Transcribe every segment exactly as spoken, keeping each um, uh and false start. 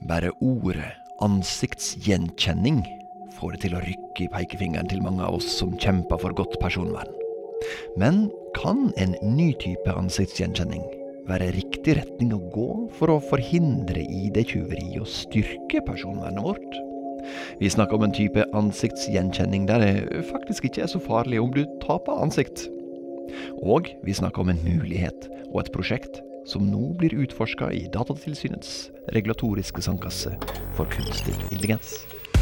Bare ordet ansiktsgjenkjenning får det til å rykke i pekefingeren til mange av oss som kjemper for godt personvern. Men kan en ny type ansiktsgjenkjenning være riktig retning å gå for å forhindre I D-tyveri og styrke personvernet vårt? Vi snakker om en type ansiktsgjenkjenning der det faktisk ikke er så farlig om du taper ansikt. Og vi snakker om en mulighet og et prosjekt som nå blir utforsket I Datatilsynets regulatoriske sandkasse for kunstig intelligens.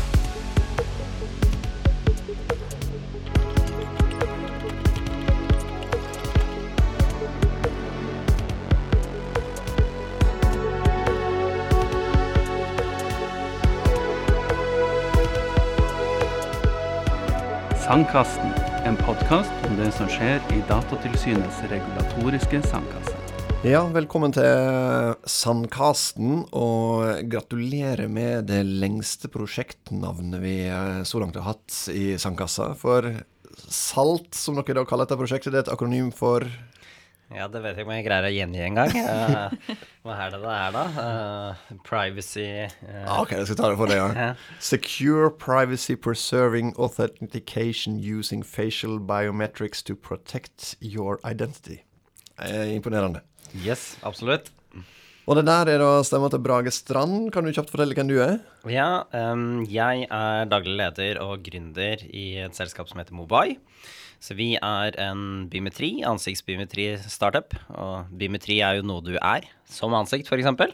Sandkasten, en podcast om det som skjer I Datatilsynets regulatoriske sandkasse. Ja, velkommen til Sandkasten, og gratulerer med det lengste prosjektnavnet vi så langt har hatt I Sandkassa. For SALT, som dere da kaller dette prosjektet, det er et akronym for... Ja, det vet jeg ikke om jeg greier å gjengi en gang. Uh, hva er det det er da? Uh, privacy... Uh... Ok, jeg skal ta det for det, ja. Secure Privacy Preserving Authentication Using Facial Biometrics to Protect Your Identity. Eh, imponerende. Yes, absolutt. Og det der er da stemmer til Brage Strand. Kan du kjapt fortelle hvem du er? Ja, um, jeg er daglig leder og gründer I et selskap som heter Mobai. Så vi er en biometri, ansiktsbiometri-startup, og biometri er jo noe du er, som ansikt for eksempel.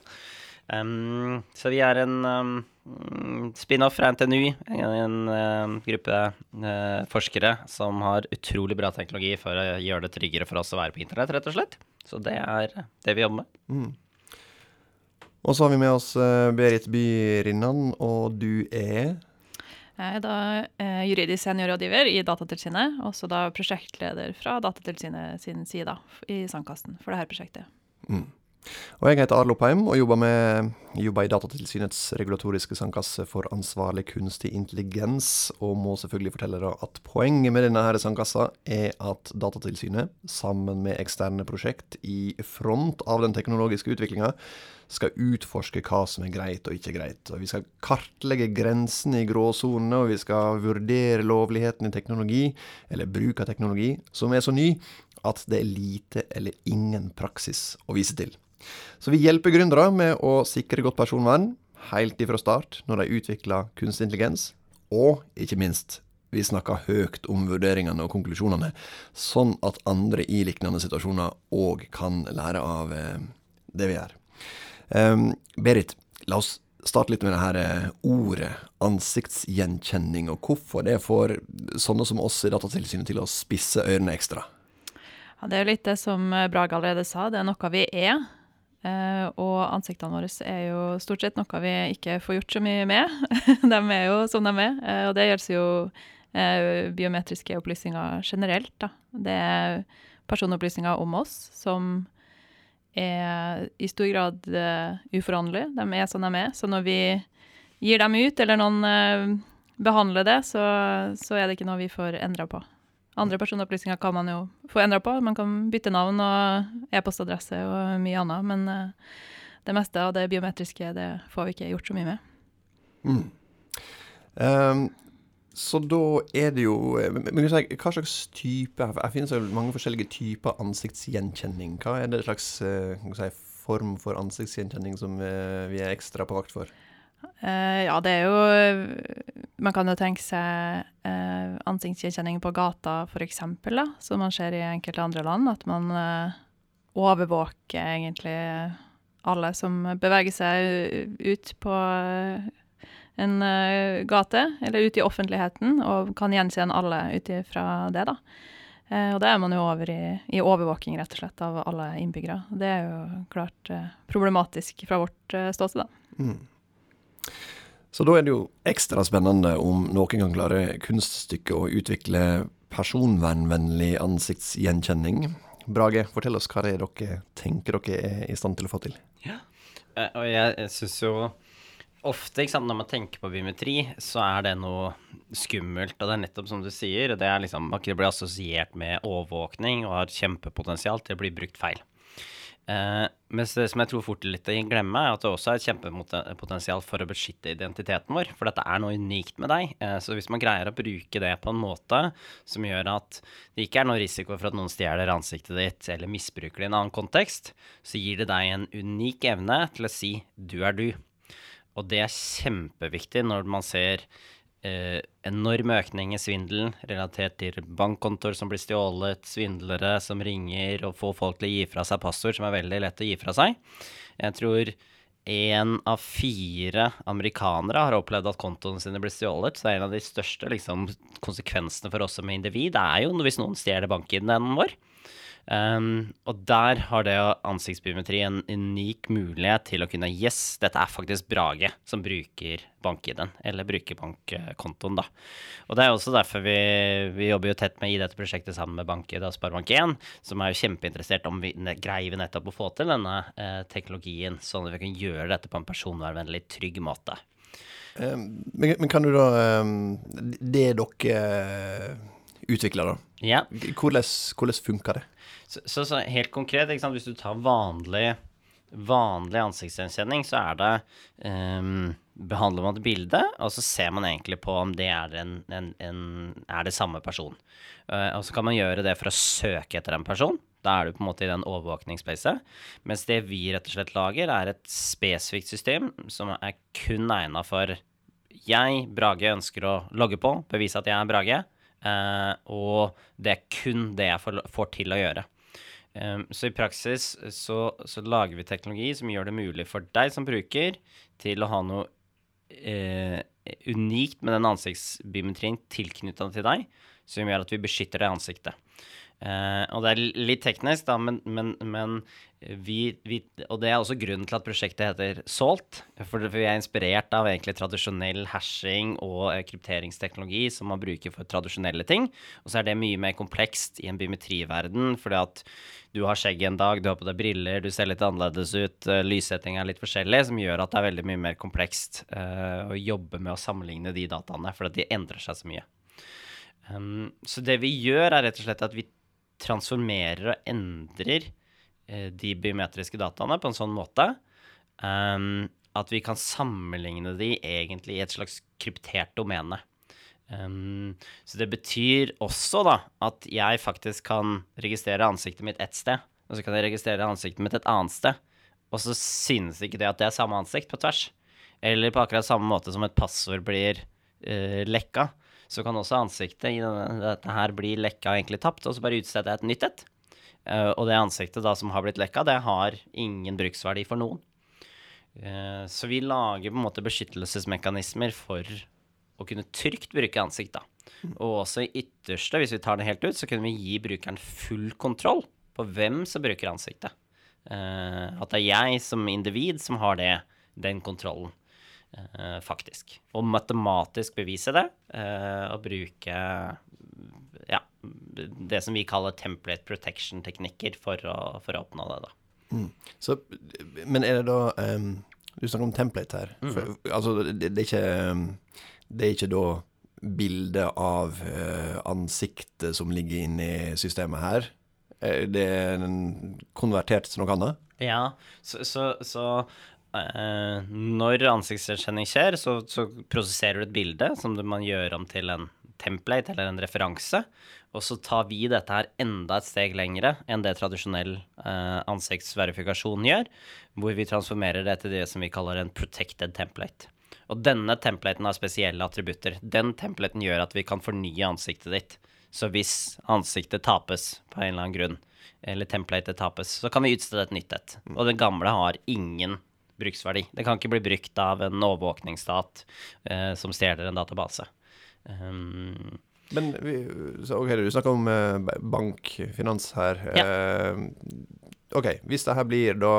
Um, så vi er en um, spin-off fra N T N U, en, en um, gruppe uh, forskere som har utrolig bra teknologi for å gjøre det tryggere for oss å være på internett, rett og slett. Så det er det vi jobber med. Mm. Og så har vi med oss uh, Berit Byrinnan, og du er... Jeg er da eh, juridisk seniorrådgiver I Datatilsynet, og så da prosjektleder fra Datatilsynet sin side I Sandkasten for dette prosjektet. Mm. Og jeg heter Arlo Peim og jobber, med, jobber I Datatilsynets regulatoriske sandkasse for ansvarlig kunstig intelligens, og må selvfølgelig fortelle da at poenget med denne her sandkassa er at Datatilsynet, sammen med eksterne prosjekt I front av den teknologiske utviklingen, skal utforske hva som er greit og ikke greit. Og vi skal kartlegge grensene I gråsonene, og vi skal vurdere lovligheten I teknologi, eller bruk av teknologi, som er så ny at det er lite eller ingen praksis å vise til. Så vi hjelper gründere med å sikre godt personvern, helt ifra start, når de utvikler kunstig intelligens, og ikke minst, vi snakker høyt om vurderingene og konklusjonene, sånn at andre I liknende situasjoner også kan lære av eh, det vi gjør. Um, Berit, la oss starte litt med det her ordet ansiktsgjenkjenning, og hvorfor det får sånne som oss I Datatilsynet til å spisse ørene ekstra? Ja, det er jo litt det som Brage allerede sa, det er noe vi er, eh, og ansiktene våre er jo stort sett noe vi ikke får gjort så mye med. De er jo som de er, eh, og det gjelder jo eh, biometriske opplysninger generelt. Da. Det er personopplysninger om oss som er I stor grad uh, uforanderlige. De er som de er. Så når vi gir dem ut, eller noen uh, behandler det, så, så er det ikke noe vi får endret på. Andre personopplysninger kan man jo få endret på. Man kan bytte navn og e-postadresse og mye annet, men uh, det meste av det biometriske, det får vi ikke gjort så mye med. Mm. Um, så da er det jo, men hva slags type, det finnes jo mange forskjellige typer ansiktsgjenkjenning. Hva er det slags si, form for ansiktsgjenkjenning som vi er ekstra på vakt for? Uh, ja, det er jo, man kan jo tenke seg uh, ansiktsgjenkjenning på gata for eksempel, da, som man ser I enkelte andre land, at man uh, overvåker egentlig alle som beveger seg ut på uh, en uh, gate, eller ut I offentligheten, og kan gjenkjenne alle ut fra det da. Uh, og det er man jo over I, I overvåking rett og slett av alle innbyggere. Det er jo klart uh, problematisk fra vårt uh, ståsted da. Mm. Så da er det jo ekstra spennende om noen kan klare kunststykket å utvikle personvernvennlig ansiktsgjenkjenning. Brage, fortell oss hva det er dere tenker dere er I stand til å få til. Ja, uh, og jeg, jeg synes jo ofte, ikke sant, når man tenker på biometri, så er det noe skummelt, og det er nettopp som du sier, det er liksom, det blir assosiert med overvåkning og har kjempepotensial til å bli brukt feil. Eh, men det som jeg tror fort litt å glemme, er at det også er et kjempepotensial for å beskytte identiteten vår, for dette er noe unikt med deg. Eh, så hvis man greier å bruke det på en måte som gjør at det ikke er noe risiko for at noen stjeler ansiktet ditt eller misbruker det i en annen kontekst, så gir det deg en unik evne til å si du er du. Og det er kjempeviktig når man ser Eh, enorm økning i svindelen relatert til bankkontor som blir stjålet, svindlere som ringer og får folk til å gi fra seg passord som er veldig lett å gi fra seg. Jeg tror en av fire amerikanere har opplevd at kontoene sine blir stjålet, så det er en av de største liksom, konsekvensene for oss som individ, det er jo hvis noen stjeler bank-I D-en vår. Um, og der har det ansiktsbiometri en unik mulighet til å kunne yes, dette er faktisk Brage som bruker bank-I D-en eller bruker bankkontoen da. Og det er også derfor vi, vi jobber jo tett med I dette prosjektet sammen med BankID og Sparebank en, som er jo kjempeinteressert om vi greier vi nettopp å få til denne eh, teknologien, sånn at vi kan gjøre dette på en personvernvennlig, trygg måte. Um, men, men kan du da um, det dere utvikler da? Ja. Hvordan, hvordan funker det? Så, så, så helt konkret, ikke sant? Hvis du tar vanlig, vanlig ansiktsgjenkjenning, så er det um, behandler man et bilde, og så ser man egentlig på om det er, en, en, en, er det samme person. Uh, og så kan man gjøre det for å søke etter en person. Da er du på en måte i den overvåkningsspacet. Mens det vi rett og slett lager, er et spesifikt system som er kun egnet for jeg, Brage, ønsker å logge på, bevise at jeg er Brage, uh, og det er kun det jeg får, får til å gjøre. Um, så i praksis så, så lager vi teknologi som gjør det mulig for deg som bruker til å ha noe eh, unikt med den ansiktsbiometrien tilknyttet til deg, som gjør at vi beskytter det ansiktet. Uh, og det er litt teknisk da, men, men, men vi, vi, og det er også grunnen til at prosjektet heter SALT, for vi er inspirert av egentlig tradisjonell hashing og krypteringsteknologi som man bruker for tradisjonelle ting, og så er det mye mer komplekst i en biometriverden, fordi at du har skjegg en dag, du har på deg briller, du ser litt annerledes ut, uh, lyssetting er litt forskjellig, som gjør at det er veldig mye mer komplekst uh, å jobbe med å sammenligne de dataene, for at de endrer seg så mye. Um, så det vi gjør er rett og slett at vi transformerer og endrer eh, de biometriske dataene på en sånn måte um, at vi kan sammenligne de egentlig i et slags kryptert domene. Um, så det betyr også da at jeg faktisk kan registrere ansiktet mitt et sted, og så kan jeg registrere ansiktet mitt et annet sted, og så synes ikke det at det er samme ansikt på tvers. Eller på akkurat samme måte som et passord blir eh, lekka, så kan også ansiktet i denne, dette her bli lekka og egentlig tapt, og så bare utstede et nytt et. Uh, og det ansiktet da som har blitt lekka, det har ingen bruksverdi for noen. Uh, så vi lager på en måte beskyttelsesmekanismer for å kunne trygt bruke ansikt da. Og også i ytterste, hvis vi tar det helt ut, så kunne vi gi brukeren full kontroll på hvem som bruker ansiktet. Uh, at det er jeg som individ som har det, den kontrollen. Uh, faktisk. Og matematisk bevise det, uh, og bruke ja, det som vi kaller template protection-teknikker for å, for å oppnå det da. Mm. Så, men er det da, um, du snakker om template her, mm. for, altså det, det, er ikke, um, det er ikke da bildet av uh, ansiktet som ligger inne i systemet her, det er konvertert til noe annet? Ja, så, så, så Uh, når ansiktsgjenkjenning skjer, så, så prosesserer du et bilde som man gjør om til en template eller en referanse, og så tar vi dette her enda et steg lengre enn det tradisjonell uh, ansiktsverifikasjon gjør, hvor vi transformerer det til det som vi kaller en protected template. Og denne templaten har spesielle attributter. Den templaten gjør at vi kan fornye ansiktet ditt. Så hvis ansiktet tapes på en eller annen grunn, eller templatet tapes, så kan vi utstede et nytt et. Og den gamle har ingen bruksverdi. Det kan ikke bli brukt av en overvåkningsstat eh, som stjeler en database. Um, Men vi, så, ok, du snakker om eh, bank, finans her. Ja. Eh, ok, hvis det her blir da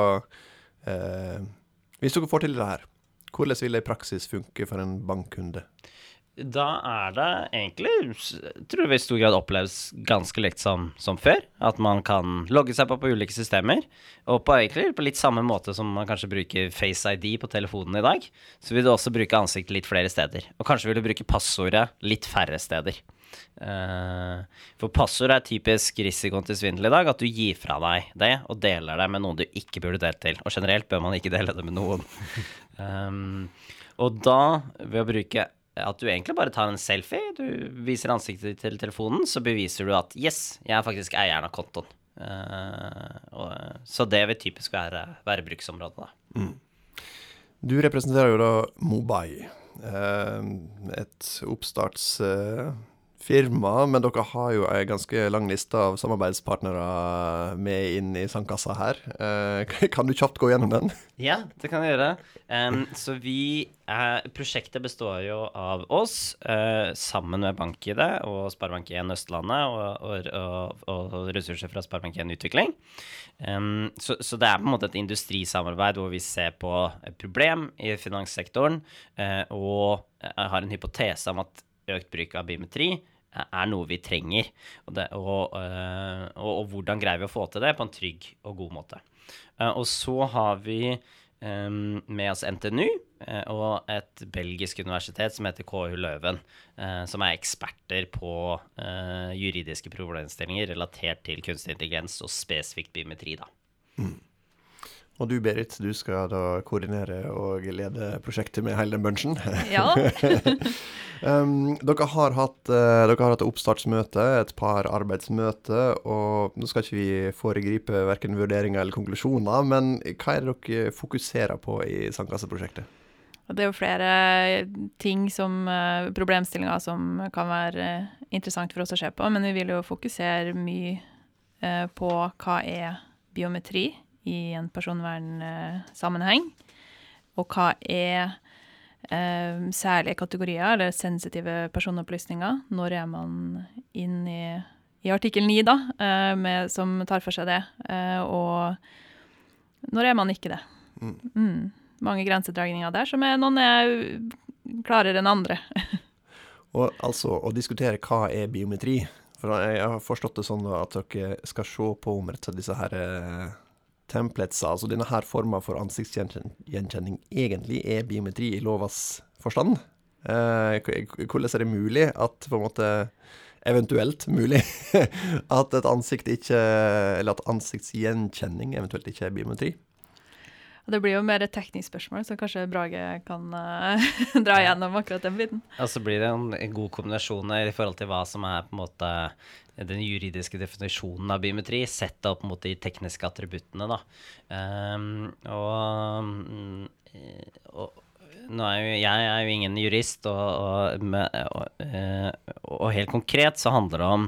eh, hvis dere får til det her, hvordan vil det i praksis funke for en bankkunde? Da er det egentlig, tror jeg i stor grad oppleves ganske likt som, som før, at man kan logge seg på på ulike systemer, og på egentlig på litt samme måte som man kanskje bruker Face I D på telefonen i dag, så vil du også bruke ansiktet litt flere steder, og kanskje vil du bruke passordet litt færre steder. Uh, for passord er typisk risikoen til svindel i dag, at du gir fra deg det og deler det med noen du ikke burde dele til. Og generelt bør man ikke dele det med noen. um, og da, ved å bruke at du egentlig bare tar en selfie, du viser ansiktet til telefonen, så beviser du at yes, jeg er faktisk eieren av kontoen. Uh, og, så det vil typisk være, være bruksområdet da. Mm. Du representerer jo da Mobai, uh, et oppstartsfirma, uh, men dere har jo en ganske lang liste av samarbeidspartnere med inn i sandkassa her. Uh, kan du kjapt gå gjennom den? Ja, det kan jeg gjøre. Um, så vi, uh, prosjektet består jo av oss, uh, sammen med BankID og Sparebank en Østlandet og, og, og, og ressurser fra Sparebank en Utvikling. Um, så, så det er på en måte et industrisamarbeid hvor vi ser på et problem i finanssektoren uh, og har en hypotese om at økt bruk av biometri er noe vi trenger, og, det, og, uh, og, og hvordan greier vi å få til det på en trygg og god måte. Uh, og så har vi um, med oss N T N U uh, og et belgisk universitet som heter K U Leuven, uh, som er eksperter på uh, juridiske problemstillinger relatert til kunstig intelligens og spesifikt biometri da. Mm. Og du, Berit, du skal da koordinere og lede prosjektet med hele den bunchen. Ja. um, dere, har hatt, uh, dere har hatt et oppstartsmøte, et par arbeidsmøte, og nå skal ikke vi foregripe hverken vurderinger eller konklusjoner, men hva er det dere fokuserer på i Sandkasseprosjektet? Det er jo flere ting som uh, problemstillinger som kan være uh, interessant for oss å se på, men vi vil jo fokusere mye uh, på hva er biometri i en personvernsammenheng, og hva er eh, særlige kategorier eller sensitive personopplysninger. Når er man inn i, i artikkel ni da, eh, med, som tar for seg det, eh, og når er man ikke det. Mm. Mm. Mange grensedragninger der, som er, noen er klarere enn andre. Og altså, å diskutere hva er biometri, for jeg har forstått det sånn at dere skal se på om rett og slett disse her templates, altså denne her formen for ansiktsgjenkjenning egentlig er biometri i lovas forstand. Eh, hvordan er det mulig at på en måte, eventuelt mulig, at et ansikt ikke, eller at ansiktsgjenkjenning eventuelt ikke er biometri? Det blir jo mer et teknisk spørsmål, så kanskje Brage kan uh, dra igjennom akkurat den biten. Og så blir det en, en god kombinasjon i forhold til hva som er på en måte den juridiske definisjonen av biometri, sett opp mot de tekniske attributtene da. Um, og, og nå er jo, jeg er jo ingen jurist, og, og, og, og, og helt konkret så handler det om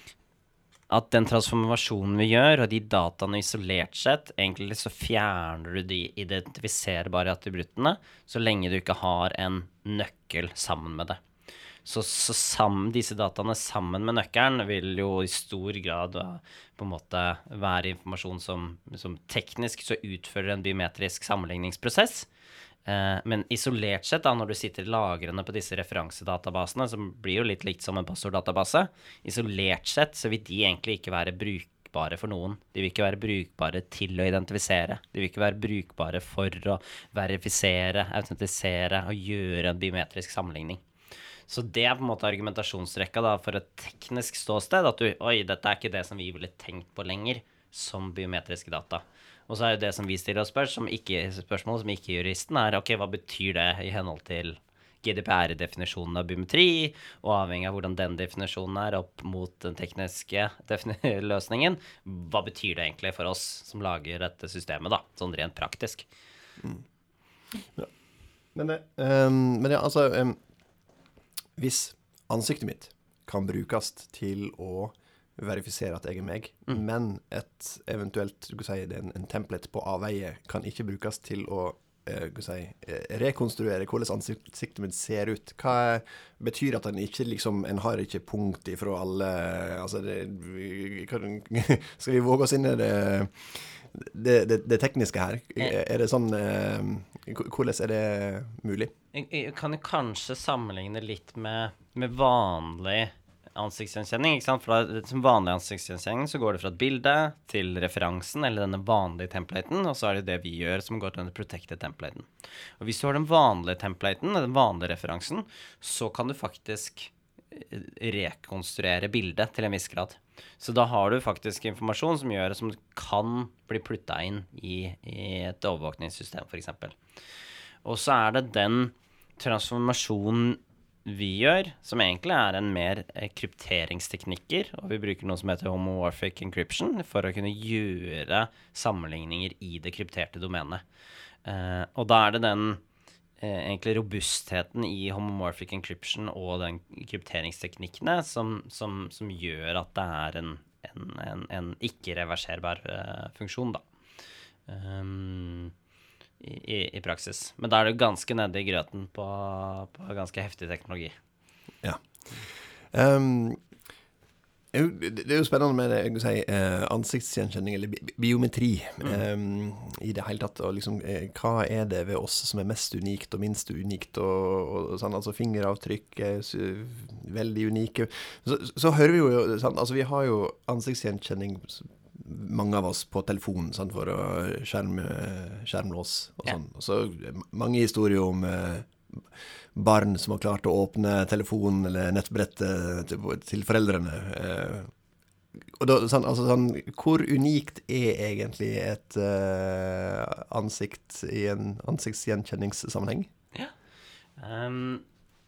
at den transformasjonen vi gjør, og de dataene isolert sett, egentlig så fjerner du de identifiserbare attributtene, så lenge du ikke har en nøkkel sammen med det. Så, så sammen, disse dataene sammen med nøkkelen vil jo i stor grad på en måte være informasjon som, som teknisk så utfører en biometrisk sammenligningsprosess. Eh, men isolert sett da, når du sitter lagrende på disse referansedatabasene, som blir jo litt likt som en passorddatabase, isolert sett så vil de egentlig ikke være brukbare for noen. De vil ikke være brukbare til å identifisere. De vil ikke være brukbare for å verifisere, autentisere og gjøre en biometrisk sammenligning. Så det er på en måte argumentasjonsrekka da, for et teknisk ståsted, at du, oi, dette er ikke det som vi ville tenkt på lenger, som biometriske data. Og så er jo det som vi stiller oss spør, som ikke, spørsmål som ikke juristen er, ok, hva betyr det i henhold til G D P R-definisjonen av biometri, og avhengig av hvordan den definisjonen er opp mot den tekniske løsningen, hva betyr det egentlig for oss som lager dette systemet da, sånn rent praktisk? Mm. Ja. Men, det, um, men ja, altså... Um Hvis ansiktet mitt kan brukes til å verifisere at jeg er meg, mm. men et eventuelt du kan si, en, en template på avveie kan ikke brukes til å eh, si, rekonstruere hvordan ansiktet mitt ser ut. Hva betyr at en ikke liksom, en har ikke punkt ifra alle, altså det, kan, skal vi våge oss inn i det, det, det, det tekniske her? Er det sånn, eh, hvordan er det mulig? Jeg kan jo kanskje sammenligne litt med, med vanlig ansiktsgjenkjenning, ikke sant? For da, som vanlig ansiktsgjenkjenning så går det fra et bilde til referansen, eller denne vanlige templaten, og så er det det vi gjør som går til den protected templaten. Og hvis du har den vanlige templaten, den vanlige referansen, så kan du faktisk rekonstruere bildet til en viss grad. Så da har du faktisk informasjon som gjør som kan bli pluttet inn i, i et overvåkningssystem, for eksempel. Og så er det den transformasjonen vi gjør, som egentlig er en mer krypteringsteknikker, og vi bruker noe som heter homomorphic encryption for å kunne gjøre sammenligninger i det krypterte domenet. Eh, og da er det den eh, egentlig robustheten i homomorphic encryption og den krypteringsteknikkene som, som, som gjør at det er en, en, en, en ikke-reverserbar eh, funksjon, da. Um, I, i praksis. Men da er det ganske nede i grøten på, på ganske heftig teknologi. Ja. Um, det er jo spennende med det, jeg vil si, eh, ansiktsgjenkjenning eller bi biometri mm. um, i det hele tatt. Og liksom, eh, hva er det ved oss som er mest unikt og minst unikt? Og, og sånn, altså fingeravtrykk er veldig unike. Så, så hører vi jo, sånn, altså vi har jo ansiktsgjenkjenning mange av oss på telefonen, sant, for å skjerme, skjermlås og sånn. Ja. Og så mange historier om eh, barn som har klart å åpne telefonen eller nettbrettet til, til foreldrene. Eh, og da, sånn, altså, sånn, hvor unikt er egentlig et eh, ansikt i en ansiktsgjenkjenningssammenheng? Ja. Um,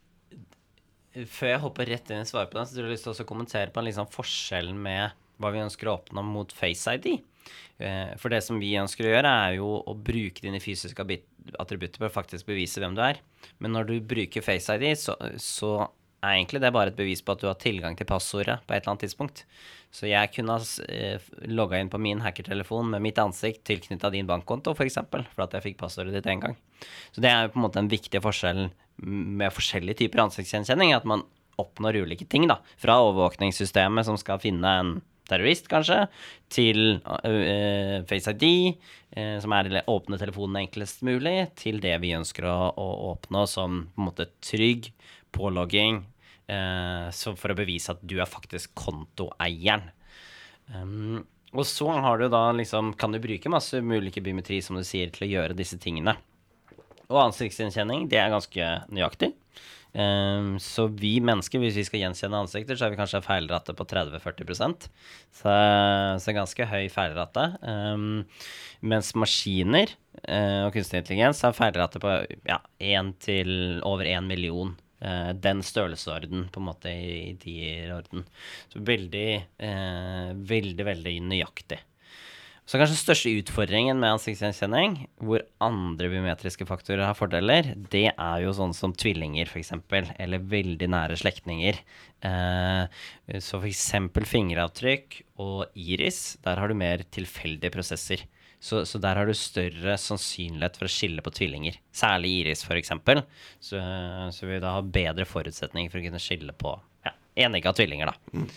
før jeg hopper rett inn i svaret på den, så tror jeg lyst til å kommentere på en liksom forskjell med hva vi ønsker å åpne mot Face I D. For det som vi ønsker å gjøre er jo å bruke dine fysiske attributter for å faktisk bevise hvem du er. Men når du bruker Face I D, så, så er egentlig det bare et bevis på at du har tilgang til passordet på et eller annet tidspunkt. Så jeg kunne ha logget inn på min hackertelefon med mitt ansikt tilknyttet din bankkonto, for eksempel, for at jeg fikk passordet ditt en gang. Så det er jo på en måte en viktig forskjell med forskjellige typer ansiktsgjenkjenning, at man oppnår ulike ting da, fra overvåkningssystemet som skal finne en terrorist, kanskje, til uh, Face I D, uh, som er å åpne telefonen enklest mulig, til det vi ønsker å, å åpne som på en måte trygg pålogging, uh, så for å bevise at du er faktisk kontoeieren. Um, og så har du da liksom, kan du bruke masse ulike biometri, som du sier, til å gjøre disse tingene. Og ansiktsgjenkjenning, det er ganske nøyaktig. Um, så vi mennesker, hvis vi skal gjenkjenne ansikter, så er vi kanskje feilrate på tretti til førti prosent. Så, så ganske høy feilrate. Um, mens maskiner uh, og kunstig intelligens har feilrate på ja, en til over en million. Uh, den størrelsesorden på en måte i, i de orden. Så veldig, uh, veldig, veldig nøyaktig. Så kanskje den største utfordringen med ansiktsgjenkjenning, hvor andre biometriske faktorer har fordeler, det er jo sånn som tvillinger for eksempel, eller veldig nære slektninger. Eh, så for eksempel fingeravtrykk og iris, der har du mer tilfeldige prosesser. Så, så der har du større sannsynlighet for å skille på tvillinger. Særlig iris for eksempel, så, så vil du da ha bedre forutsetninger for å kunne skille på ja, enige av tvillinger da. Mm.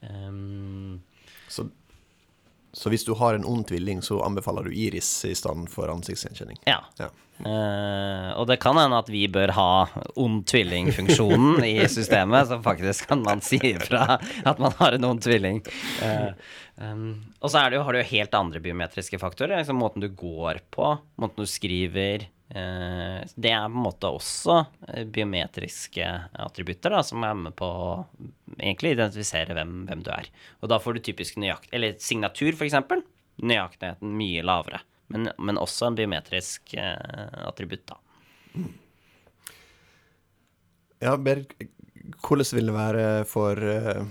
Um, så Så hvis du har en ond tvilling, så anbefaler du iris i stedet for ansiktsgjenkjenning? Ja. ja. Uh, og det kan hende at vi bør ha ond tvilling-funksjonen i systemet, så faktisk kan man si fra at man har en ond tvilling. Uh, um, og så er det jo, har du jo helt andre biometriske faktorer, liksom måten du går på, måten du skriver. Uh, det er på en måte også biometriske attributter da, som er med på å egentlig identifisere hvem, hvem du er. Og da får du typisk nøyakt, eller signatur for eksempel, nøyaktigheten mye lavere, men, men også en biometrisk uh, attributt da. Ja, Berg, hvordan vil det være for... Uh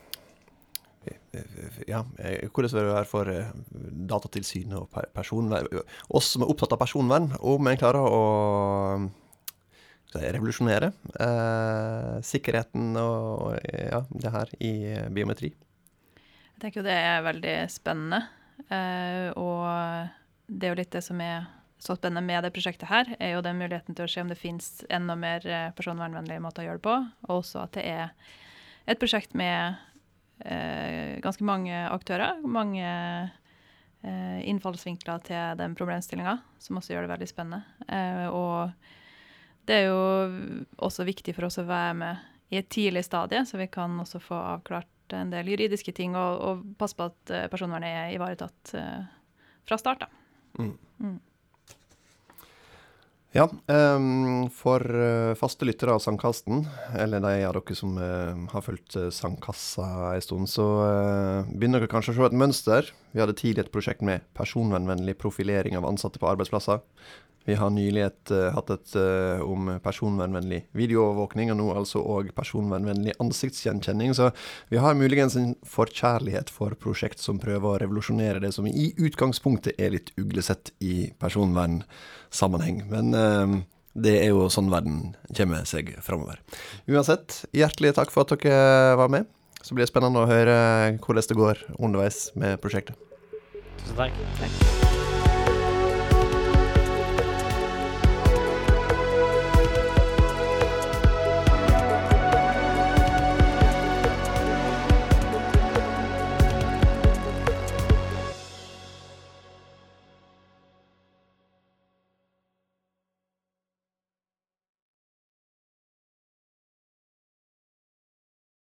Ja, hvordan vil det være for Datatilsynet og personvern, oss som er opptatt av personvern, om en klarer å revolusjonere eh, sikkerheten og ja, det her i biometri? Jeg tenker jo det er veldig spennende, eh, og det er jo litt det som er så spennende med det prosjektet her, er jo den muligheten til å se om det finnes enda mer personvernvennlige måter å gjøre det på, og også at det er et prosjekt med Eh, ganske mange aktører, mange eh, innfallsvinkler til den problemstillingen, som også gjør det veldig spennende. Eh, og det er jo også viktig for oss å være med i et tidlig stadie, så vi kan også få avklart en del juridiske ting, og, og passe på at personvernet er ivaretatt eh, fra start da. Mm. Mm. Ja, um, for uh, faste lyttere av Sandkasten, eller de av dere som uh, har fulgt uh, Sandkassa en stund, så uh, begynner dere kanskje å se et mønster. Vi hadde tidlig et prosjekt med personvernvennlig profilering av ansatte på arbeidsplasser. Vi har nylig et, uh, hatt et uh, om personvernvennlig videoovervåkning, og nå altså også personvernvennlig ansiktsgjenkjenning. Så vi har muligens en forkjærlighet for prosjekt som prøver å revolusjonere det som i utgangspunktet er litt uglesett i personvernsammenheng. Men uh, det er jo sånn verden kommer seg fremover. Uansett, hjertelig takk for at dere var med. Så blir det spennende å høre hvordan det går underveis med prosjektet. Tusen takk. Takk.